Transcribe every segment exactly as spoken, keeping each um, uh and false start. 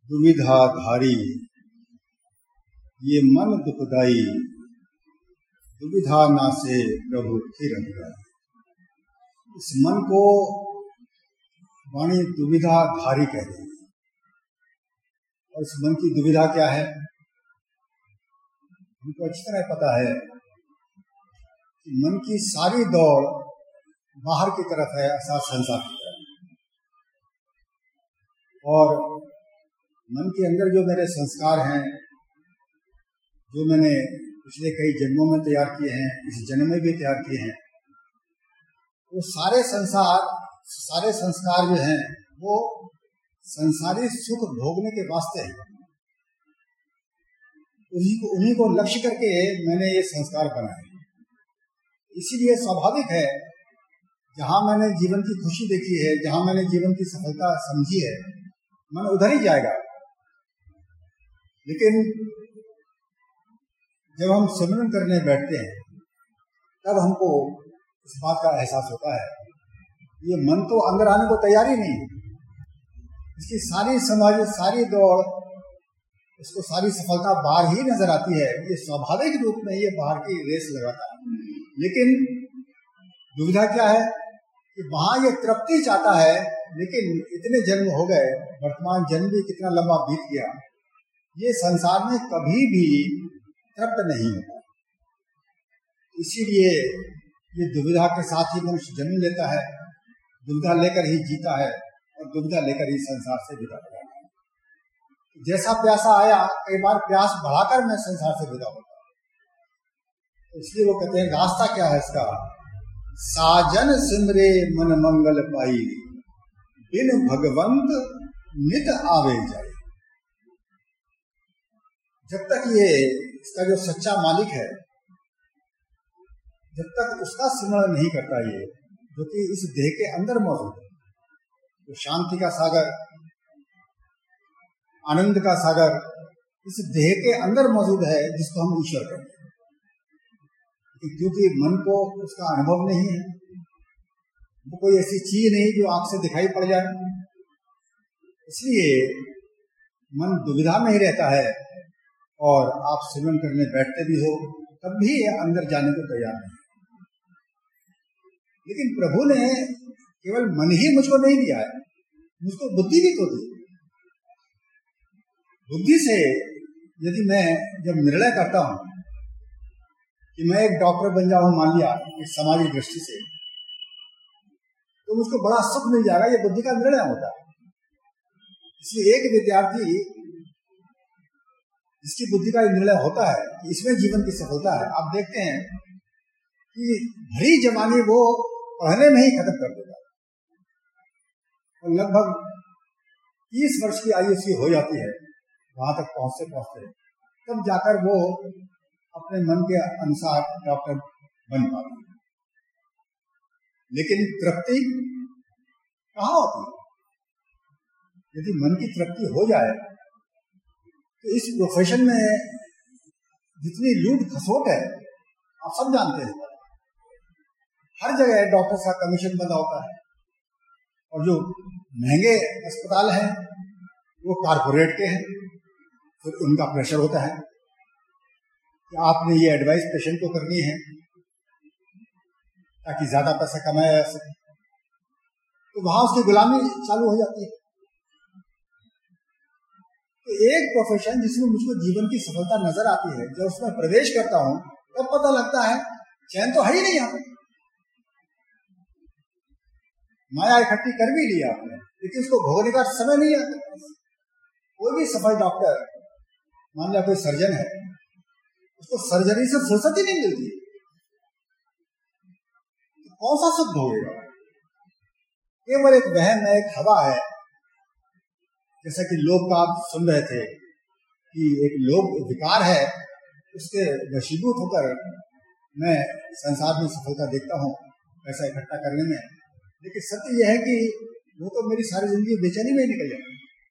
दुविधाधारी ये मन दुखदाई, दुविधा नासे प्रभु फिर अनुराई। इस मन को वाणी दुविधाधारी कह रही है। और इस मन की दुविधा क्या है, हमको अच्छी तरह पता है कि मन की सारी दौड़ बाहर की तरफ है, अर्थात संसार की तरफ। और मन के अंदर जो मेरे संस्कार हैं, जो मैंने पिछले कई जन्मों में तैयार किए हैं, इस जन्म में भी तैयार किए हैं, वो सारे संसार सारे संस्कार जो हैं वो संसारी सुख भोगने के वास्ते हैं। उन्हीं को उन्हीं को लक्ष्य करके मैंने ये संस्कार बनाए। इसीलिए स्वाभाविक है, जहां मैंने जीवन की खुशी देखी है, जहां मैंने जीवन की सफलता समझी है, मन उधर ही जाएगा। लेकिन जब हम सिमरन करने बैठते हैं तब हमको इस बात का एहसास होता है ये मन तो अंदर आने को तैयार ही नहीं। इसकी सारी समाज सारी दौड़, इसको सारी सफलता बाहर ही नजर आती है। ये स्वाभाविक रूप में ये बाहर की रेस लगाता है। लेकिन दुविधा क्या है कि वहां ये तृप्ति चाहता है, लेकिन इतने जन्म हो गए, वर्तमान जन्म भी कितना लंबा बीत गया, ये संसार में कभी भी तृप्त नहीं होता। इसीलिए ये दुविधा के साथ ही मनुष्य जन्म लेता है, दुविधा लेकर ही जीता है और दुविधा लेकर ही संसार से विदा होता है। जैसा प्यासा आया, कई बार प्यास बढ़ाकर मैं संसार से विदा होता हूं। इसलिए वो कहते हैं रास्ता क्या है इसका, साजन सिमरे मन मंगल पाई, बिन भगवंत नित आवे जाए। जब तक ये इसका जो सच्चा मालिक है, जब तक उसका स्मरण नहीं करता, ये जो कि इस देह के अंदर मौजूद है, तो शांति का सागर, आनंद का सागर इस देह के अंदर मौजूद है, जिसको हम ईश्वर कहते हैं। क्योंकि मन को उसका अनुभव नहीं है, वो कोई ऐसी चीज नहीं जो आंख से दिखाई पड़ जाए, इसलिए मन दुविधा में ही रहता है। और आप सिमरन करने बैठते भी हो तब भी अंदर जाने को तैयार नहीं। लेकिन प्रभु ने केवल मन ही मुझको नहीं दिया है, मुझको बुद्धि भी तो दी। बुद्धि से यदि मैं जब निर्णय करता हूं कि मैं एक डॉक्टर बन जाऊं, मान लिया एक सामाजिक दृष्टि से, तो मुझको बड़ा सुख मिल जाएगा। ये बुद्धि का निर्णय होता है। इसलिए एक विद्यार्थी जिसकी बुद्धि का निर्णय होता है कि इसमें जीवन की सफलता है, आप देखते हैं कि भरी जवानी वो पढ़ने में ही खत्म कर देता है और लगभग तीस वर्ष की आयु उसकी हो जाती है। वहां तक पहुंचते पहुंचते तब जाकर वो अपने मन के अनुसार डॉक्टर बन पाता है। लेकिन तृप्ति कहाँ होती है? यदि मन की तृप्ति हो जाए तो इस प्रोफेशन में जितनी लूट खसोट है आप सब जानते हैं। हर जगह डॉक्टर का कमीशन बंधा होता है और जो महंगे अस्पताल हैं वो कारपोरेट के हैं, फिर उनका प्रेशर होता है कि आपने ये एडवाइस पेशेंट को करनी है ताकि ज्यादा पैसा कमाया जा सके। तो वहां उसकी गुलामी चालू हो जाती है। तो एक प्रोफेशन जिसमें मुझको जीवन की सफलता नजर आती है, जब उसमें प्रवेश करता हूं तब पता लगता है चैन तो है ही नहीं। यहाँ पे माया इकट्ठी कर भी लिया आपने, लेकिन उसको भोगने का समय नहीं आता। कोई भी सफल डॉक्टर, मान लिया कोई सर्जन है, उसको सर्जरी से फुर्सत ही नहीं मिलती, तो कौन सा सुख भोगेगा? केवल एक वहम है, एक हवा है। जैसा कि लोग का आप सुन रहे थे कि एक लोग विकार है, उसके वशीभूत होकर मैं संसार में सफलता देखता हूँ पैसा इकट्ठा करने में। लेकिन सत्य यह है कि वो तो मेरी सारी जिंदगी बेचैनी में ही निकल जाती।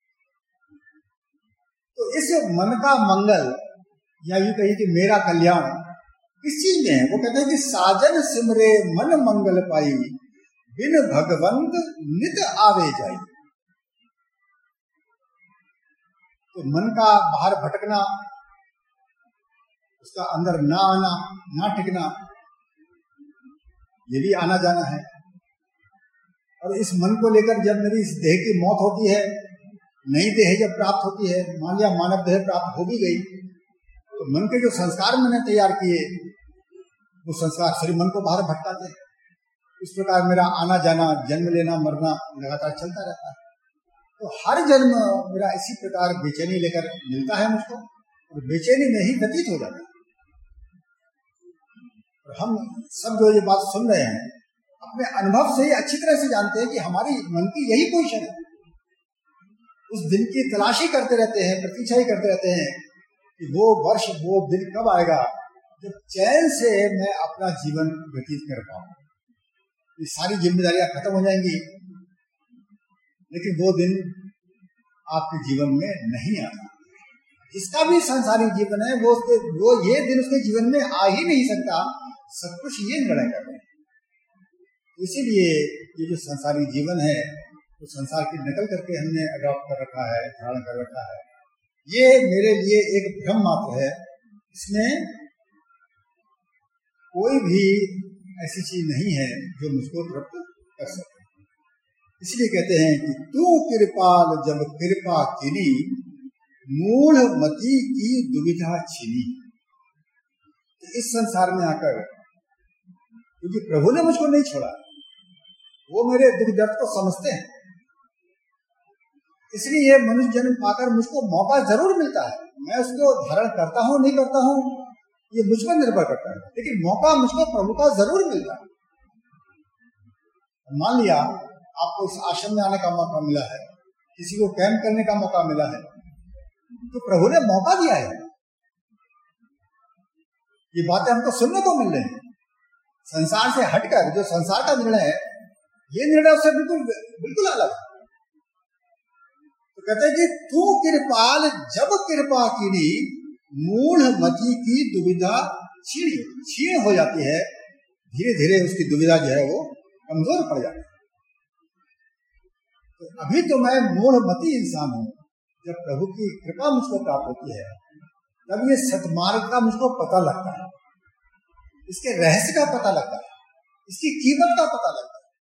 तो इस मन का मंगल, या यूं कहिए कि मेरा कल्याण किस चीज में है? वो कहते हैं कि साजन सिमरे मन मंगल पाई, बिन भगवंत नित आवे जाई। तो मन का बाहर भटकना, उसका अंदर ना आना, ना टिकना, ये भी आना जाना है। और इस मन को लेकर जब मेरी इस देह की मौत होती है, नई देह जब प्राप्त होती है, मान लिया मानव देह प्राप्त हो भी गई, तो मन के जो संस्कार मैंने तैयार किए, वो संस्कार शरीर मन को बाहर भटकाते हैं। इस प्रकार मेरा आना जाना, जन्म लेना, मरना लगातार चलता रहता है। तो हर जन्म मेरा इसी प्रकार बेचैनी लेकर मिलता है मुझको, और बेचैनी में ही व्यतीत हो जाता है। और हम सब जो ये बात सुन रहे हैं, अपने अनुभव से ही अच्छी तरह से जानते हैं कि हमारी मन की यही पोजीशन है। उस दिन की तलाशी करते रहते हैं, प्रतीक्षा ही करते रहते हैं कि वो वर्ष, वो दिन कब आएगा जब चैन से मैं अपना जीवन व्यतीत कर पाऊं। ये सारी जिम्मेदारियां खत्म हो जाएंगी, लेकिन वो दिन आपके जीवन में नहीं आता। जिसका भी सांसारिक जीवन है, वो उसके वो ये दिन उसके जीवन में आ ही नहीं सकता। सब कुछ ये निर्णय कर रहे हैं। इसीलिए ये जो सांसारिक जीवन है, तो संसार की नकल करके हमने अडॉप्ट कर रखा है, धारण कर रखा है। ये मेरे लिए एक भ्रम मात्र है। इसमें कोई भी ऐसी चीज नहीं है जो मुझको तृप्त कर सके। इसलिए कहते हैं कि तू कृपाल जब कृपा कीनी, मूढ़ मति की दुविधा छीनी। तो इस संसार में आकर, क्योंकि प्रभु ने मुझको नहीं छोड़ा, वो मेरे दुख दर्द को समझते हैं, इसलिए मनुष्य जन्म पाकर मुझको मौका जरूर मिलता है। मैं उसको धारण करता हूं नहीं करता हूं ये मुझ पर निर्भर करता है, लेकिन मौका मुझको प्रभु का जरूर मिलता है। मान लिया आपको इस आश्रम में आने का मौका मिला है, किसी को कैंप करने का मौका मिला है, तो प्रभु ने मौका दिया है। ये बातें हमको सुनने को मिल रही हैं। संसार से हटकर जो संसार का निर्णय है, ये निर्णय उससे बिल्कुल बिल्कुल अलग है। तो कहते हैं कि तू कृपाल जब कृपा कीनी, मूढ़ मति की दुविधा छीण छीण हो जाती है। धीरे धीरे उसकी दुविधा जो है वो कमजोर पड़ जाती है। तो अभी तो मैं मूढ़ मति इंसान हूं। जब प्रभु की कृपा मुझको प्राप्त होती है, तब ये सतमार्ग का मुझको पता लगता है, इसके रहस्य का पता लगता है, इसकी कीमत का पता लगता है।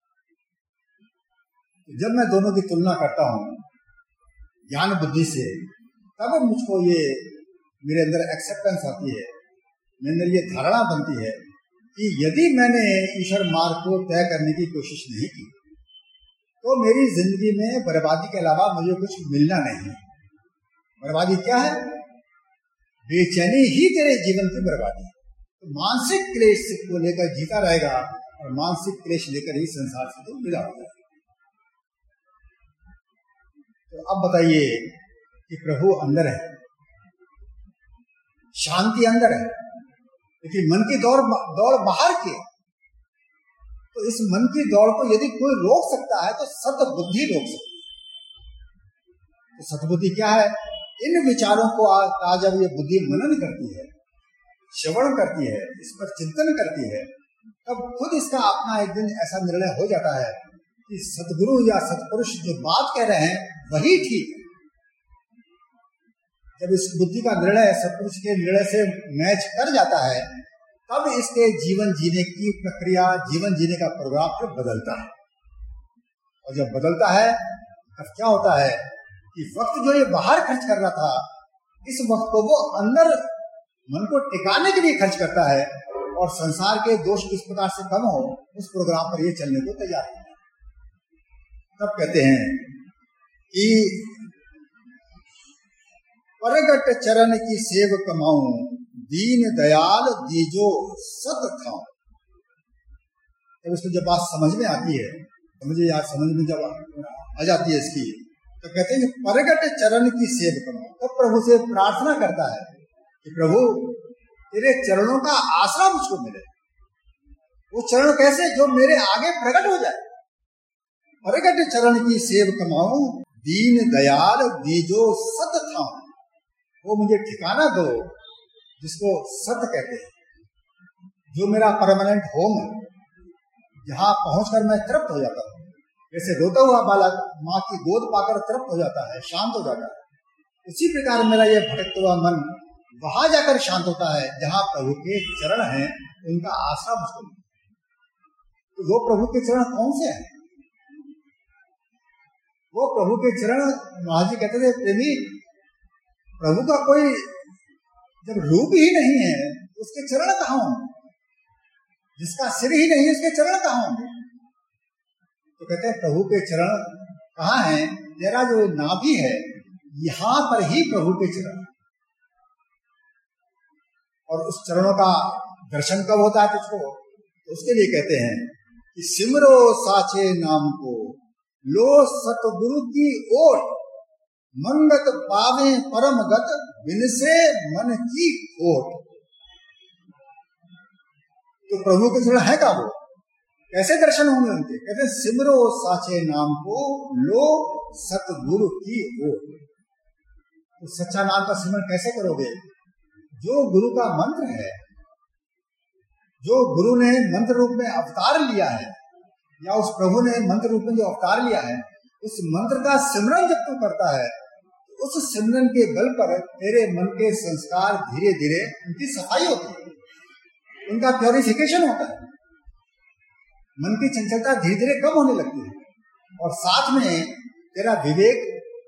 तो जब मैं दोनों की तुलना करता हूं ज्ञान बुद्धि से, तब मुझको ये मेरे अंदर एक्सेप्टेंस आती है, मेरे अंदर ये धारणा बनती है कि यदि मैंने ईश्वर मार्ग को तय करने की कोशिश नहीं की, तो मेरी जिंदगी में बर्बादी के अलावा मुझे कुछ मिलना नहीं है। बर्बादी क्या है? बेचैनी ही तेरे जीवन की बर्बादी है। तो मानसिक क्लेश को लेकर जीता रहेगा, और मानसिक क्लेश लेकर ही संसार से तो विदा होता है। तो अब बताइए कि प्रभु अंदर है, शांति अंदर है, लेकिन मन की दौड़ दौड़ बाहर की। तो इस मन की दौड़ को यदि कोई रोक सकता है, तो सतबुद्धि रोक सकती है। तो सतबुद्धि क्या है? इन विचारों को आज जब ये बुद्धि मनन करती है, श्रवण करती है, इस पर चिंतन करती है, तब खुद इसका अपना एक दिन ऐसा निर्णय हो जाता है कि सतगुरु या सतपुरुष जो बात कह रहे हैं वही ठीक है। जब इस बुद्धि का निर्णय सतपुरुष के निर्णय से मैच कर जाता है, तब इसके जीवन जीने की प्रक्रिया, जीवन जीने का प्रोग्राम फिर बदलता है। और जब बदलता है, तब क्या होता है कि वक्त जो ये बाहर खर्च कर रहा था, इस वक्त को वो अंदर मन को टिकाने के लिए खर्च करता है, और संसार के दोष किस प्रकार से कम हो, उस प्रोग्राम पर ये चलने को तैयार है। तब कहते हैं कि परगट चरण की सेव कमाऊं, दीन दयाल दीजो सत खाऊं। जब उसको जब बात समझ में आती है, समझे यार, समझ में जब आ जाती है इसकी, तो कहते हैं कि परगट चरण की सेव कमाऊं। तो प्रभु से प्रार्थना करता है कि प्रभु तेरे चरणों का आसरा मुझको मिले। वो चरण कैसे? जो मेरे आगे प्रकट हो जाए। परगट चरण की सेव कमाऊं, दीन दयाल दीजो सत खाऊं। वो मुझे ठिकाना दो जिसको सत कहते हैं, जो मेरा परमानेंट होम है, जहां पहुंचकर मैं तृप्त हो जाता हूँ। जैसे रोता हुआ बालक माँ की गोद पाकर तृप्त हो जाता है, शांत हो जाता है, उसी प्रकार मेरा ये भटकता हुआ मन वहां जाकर शांत होता है जहां प्रभु के चरण हैं, उनका आसरा मुझको। तो वो प्रभु के चरण कौन से हैं? वो प्रभु के चरण, महाराज जी कहते थे, प्रेमी प्रभु का कोई जब रूप ही नहीं है उसके चरण कहाँ होंगे? जिसका सिर ही नहीं उसके चरण कहाँ होंगे? तो कहते हैं प्रभु के चरण कहाँ हैं? तेरा जो नाभि है यहां पर ही प्रभु के चरण। और उस चरणों का दर्शन कब होता है तुझको? तो उसके लिए कहते हैं कि सिमरो साचे नाम को, लो सतगुरु की ओर, मंगत पावे परम गत, बिन से मन की खोट। तो प्रभु के चरण है का वो? कैसे दर्शन होंगे उनके? कहते हैं सिमरो साचे नाम को, लो सतगुरु की ओर। तो सच्चा नाम का सिमरन कैसे करोगे? जो गुरु का मंत्र है, जो गुरु ने मंत्र रूप में अवतार लिया है, या उस प्रभु ने मंत्र रूप में जो अवतार लिया है, उस मंत्र का सिमरन जब तू करता है, तो उस सिमरन के बल पर तेरे मन के संस्कार धीरे धीरे उनकी सफाई होती है, उनका प्योरिफिकेशन होता है, मन की चंचलता धीरे धीरे कम होने लगती है, और साथ में तेरा विवेक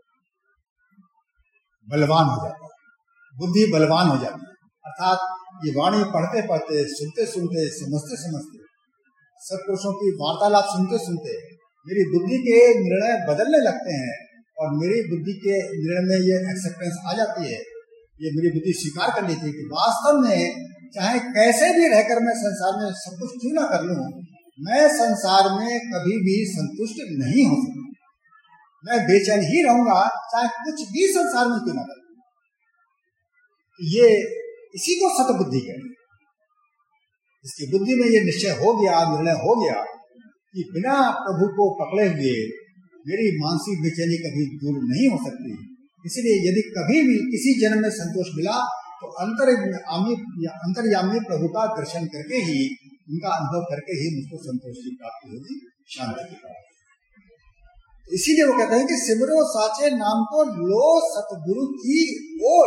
बलवान हो जाता है, बुद्धि बलवान हो जाती है। अर्थात ये वाणी पढ़ते पढ़ते, सुनते सुनते, समझते समझते, सत्पुरुषों की वार्तालाप सुनते सुनते मेरी बुद्धि के निर्णय बदलने लगते हैं, और मेरी बुद्धि के निर्णय में ये एक्सेप्टेंस आ जाती है, ये मेरी बुद्धि स्वीकार कर लेती है कि वास्तव में चाहे कैसे भी रहकर मैं संसार में सब कुछ क्यों ना कर लूं, मैं संसार में कभी भी संतुष्ट नहीं हो सकता। मैं बेचैन ही रहूंगा चाहे कुछ भी संसार में क्यों ना करूं। ये इसी को सतबुद्धि कहते हैं। इसकी बुद्धि में ये निश्चय हो गया, निर्णय हो गया कि बिना प्रभु को पकड़े हुए मेरी मानसिक बेचैनी कभी दूर नहीं हो सकती। इसलिए यदि कभी भी किसी जन्म में संतोष मिला तो अंतर्यामी या अंतर्यामी प्रभु का दर्शन करके ही, उनका अनुभव करके ही मुझको संतोष की प्राप्ति होगी, शांति की प्राप्ति। इसीलिए वो कहते हैं कि सिमरो साचे नाम को, लो सतगुरु की ओर।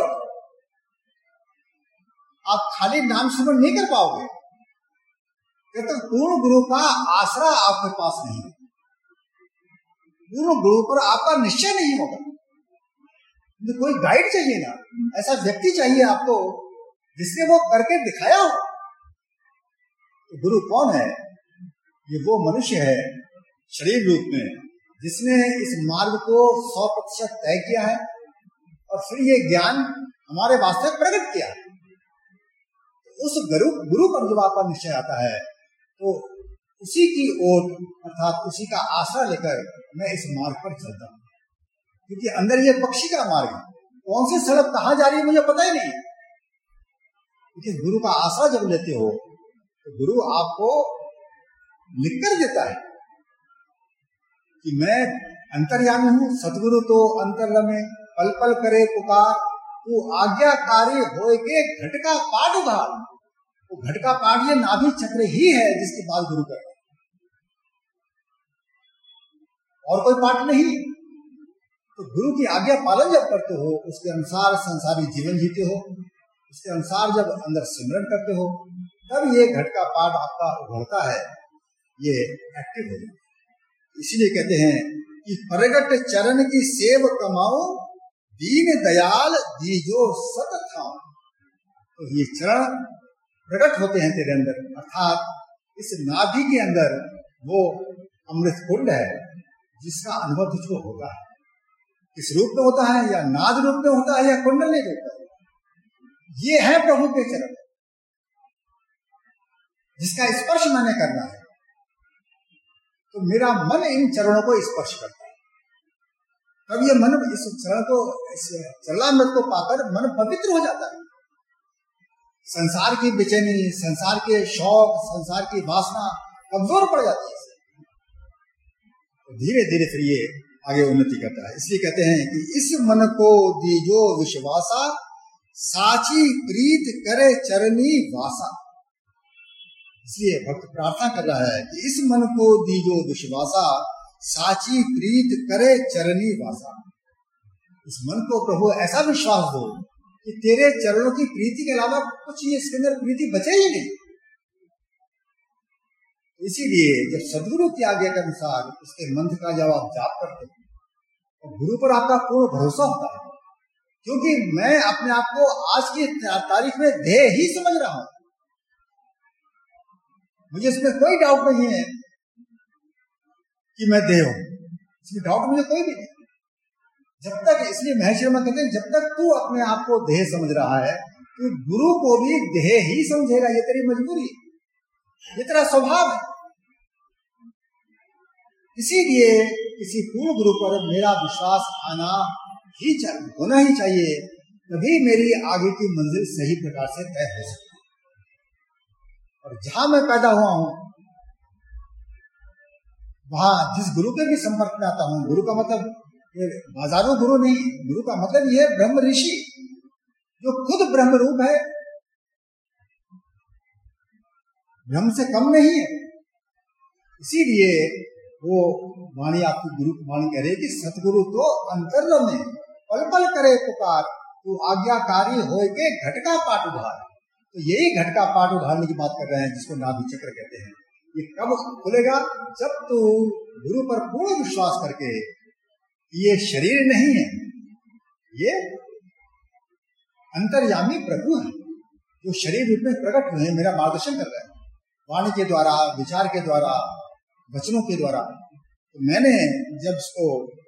आप खाली नाम सिमरन नहीं कर पाओगे जब तक पूर्ण गुरु का आसरा आपके पास नहीं है, पूर्ण गुरु पर आपका निश्चय नहीं होगा। तो कोई गाइड चाहिए ना, ऐसा व्यक्ति चाहिए आपको जिसने वो करके दिखाया हो। तो गुरु कौन है? ये वो मनुष्य है शरीर रूप में जिसने इस मार्ग को सौ प्रतिशत तय किया है और फिर ये ज्ञान हमारे वास्ते प्रकट किया। तो उस गुरु गुरु पर जब आपका निश्चय आता है तो उसी की ओर, अर्थात उसी का आसरा लेकर मैं इस मार्ग पर चलता हूँ, क्योंकि अंदर ये पक्षी का मार्ग है, कौन सी सड़क कहाँ जा रही है मुझे पता ही नहीं है। लेकिन गुरु का आसरा जब लेते हो तो गुरु आपको लिख कर देता है कि मैं अंतर्यामी हूँ, सतगुरु तो अंतर में पल पल करे पुकार, तू आज्ञाकारी होए के घट का पाठ उधार। वो घट का पाठ ये नाभि चक्र ही है जिसकी बात गुरु कर रहा है, और कोई पाठ नहीं। तो गुरु की आज्ञा पालन जब करते हो, उसके अनुसार संसारी जीवन जीते हो, उसके अनुसार जब अंदर सिमरन करते हो, तब ये घट का पाठ आपका उभरता है, ये एक्टिव हो जाता है। इसीलिए कहते हैं कि प्रगट चरण की सेव कमाओ, दीन दयाल दीजो सत थाओ। तो ये चरण प्रकट होते हैं तेरे अंदर, अर्थात इस नाभि के अंदर वो अमृत कुंड है जिसका अनुभव तुझको होता है। किस रूप में होता है? या नाद रूप में होता है या कुंडली रूप में। ये है प्रभु के चरण जिसका स्पर्श मैंने करना है, तो मेरा मन इन चरणों को स्पर्श करता है। तब ये मन इस चरण को, इस चरणामृत को पाकर मन पवित्र हो जाता है। संसार की बेचैनी, संसार के शौक, संसार की वासना कमजोर पड़ जाती है। तो धीरे धीरे फिर ये आगे उन्नति करता है। इसलिए कहते हैं कि इस मन को दीजो विश्वासा, साची प्रीत करे चरनी वासा। इसलिए भक्त प्रार्थना कर रहा है कि इस मन को दीजो विश्वासा, साची प्रीत करे चरनी वासा। इस मन को प्रभु ऐसा विश्वास दो कि तेरे चरणों की प्रीति के अलावा कुछ ही इसके अंदर प्रीति बचे ही नहीं। इसीलिए जब सदगुरु की आज्ञा के अनुसार इसके मंत्र का जब आप जाप करते हैं तो गुरु पर आपका पूर्ण भरोसा होता है, क्योंकि मैं अपने आप को आज की तारीख में देह ही समझ रहा हूं। मुझे इसमें कोई डाउट नहीं है कि मैं देह हूं, इसमें डाउट मुझे कोई भी नहीं। जब तक, इसलिए महर्षि शर्मा कहते हैं, जब तक तू अपने आप को देह समझ रहा है तो गुरु को भी देह ही समझेगा। ये तेरी मजबूरी, ये तेरा स्वभाव है। इसीलिए किसी पूर्ण गुरु पर मेरा विश्वास आना ही चाहिए, होना ही चाहिए, तभी मेरी आगे की मंजिल सही प्रकार से तय हो सकती है। और जहां मैं पैदा हुआ हूं वहां जिस गुरु के भी संपर्क में आता हूं, गुरु का मतलब ये बाजारू गुरु नहीं, गुरु का मतलब ये ब्रह्म ऋषि जो खुद ब्रह्म रूप है, ब्रह्म से कम नहीं है। इसीलिए वो वाणी आपकी गुरु वाणी कह रही है कि सतगुरु तो अंतर्लो में पल पल करे पुकार, तू आज्ञाकारी होए के घटका पाट उधार। तो यही घटका पाट उधारने की बात कर रहे हैं, जिसको नाभि चक्र कहते हैं। ये कब खुलेगा? जब तू गुरु पर पूर्ण विश्वास करके, ये शरीर नहीं है, ये अंतर्यामी प्रभु है जो शरीर रूप में प्रकट हुए, मेरा मार्गदर्शन कर रहे हैं वाणी के द्वारा, विचार के द्वारा, वचनों के द्वारा। तो मैंने जब इसको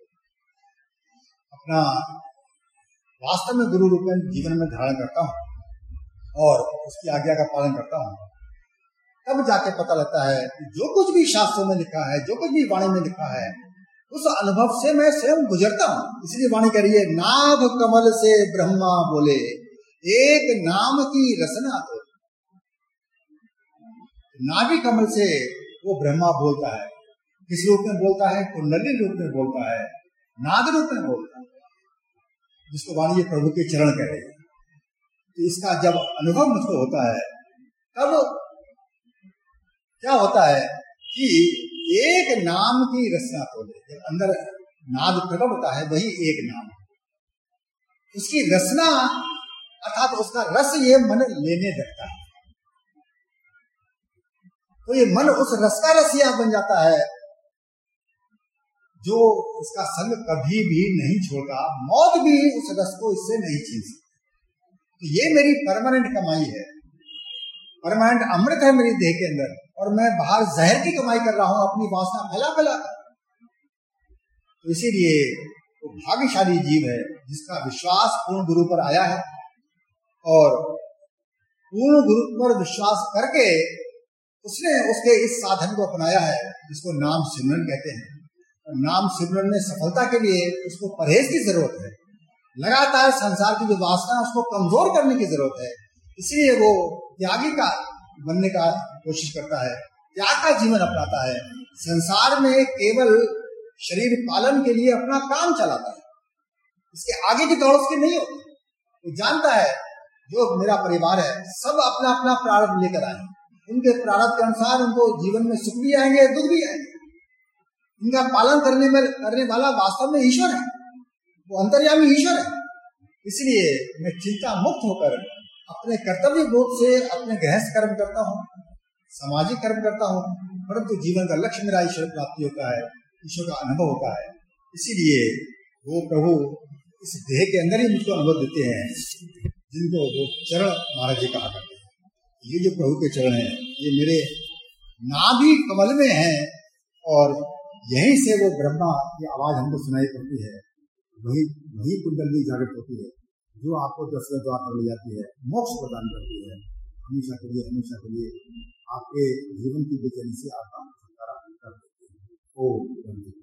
अपना वास्तव में गुरु रूप में जीवन में धारण करता हूं और उसकी आज्ञा का पालन करता हूं, तब जाके पता लगता है कि जो कुछ भी शास्त्रों में लिखा है, जो कुछ भी वाणी में लिखा है, उस अनुभव से मैं स्वयं गुजरता हूं। इसलिए वाणी कह रही है, नाभ कमल से ब्रह्मा बोले, एक नाम की रसना तो। नाभि कमल से वो ब्रह्मा बोलता है। किस रूप में बोलता है? कुंडली रूप में बोलता है, नाद रूप में बोलता है, जिसको वाणी प्रभु के चरण कह रही है। तो इसका जब अनुभव मुझको होता है, तब क्या होता है कि एक नाम की रचना तो ले, अंदर नाद प्रकट होता है, वही एक नाम, उसकी रचना अर्थात उसका रस ये मन लेने लगता है। तो ये मन उस रस का रसिया बन जाता है जो इसका संग कभी भी नहीं छोड़ता, मौत भी उस रस को इससे नहीं छीन सकती। तो ये मेरी परमानेंट कमाई है, परमानेंट अमृत है मेरी देह के अंदर, और मैं बाहर जहर की कमाई कर रहा हूं अपनी वासना फैला फैला कर। तो इसीलिए वो भाग्यशाली जीव है जिसका विश्वास पूर्ण गुरु पर आया है, और पूर्ण गुरु पर विश्वास करके उसने उसके इस साधन को अपनाया है जिसको नाम सिमरन कहते हैं। और नाम सिमरन में सफलता के लिए उसको परहेज की जरूरत है, लगातार संसार की जो वासना है उसको कमजोर करने की जरूरत है। इसलिए वो त्यागी का बनने का कोशिश करता है, त्याग का जीवन अपनाता है, संसार में केवल शरीर पालन के लिए अपना काम चलाता है, इसके आगे की दौड़ उसकी नहीं होती। वो जानता है जो मेरा परिवार है सब अपना अपना प्रारब्ध लेकर आए, उनके प्रारब्ध के अनुसार उनको जीवन में सुख भी आएंगे, दुख भी आएंगे। इनका पालन करने में करने वाला वास्तव में ईश्वर है, वो अंतर्यामी ईश्वर है। इसलिए मैं चिंता मुक्त होकर अपने कर्तव्य बोध से अपने गृहस्थ कर्म करता हूँ, सामाजिक कर्म करता हूँ, परंतु जीवन का लक्ष्य मेरा ईश्वर प्राप्ति होता है, ईश्वर का अनुभव होता है। इसीलिए वो प्रभु इस देह के अंदर ही मुझको अनुभव देते हैं, जिनको वो चरण महाराज जी कहा करते हैं। ये जो प्रभु के चरण हैं ये मेरे नाभि कमल में हैं, और यहीं से वो ब्रह्मा की आवाज हमको सुनाई पड़ती है, वही वही कुंडली जागृत होती है जो आपको दसवें द्वार पर ले जाती है, मोक्ष प्रदान करती है। हमेशा के लिए हमेशा के लिए आपके जीवन की बेचैनी से आपका छुटकारा कर देती है। ओम।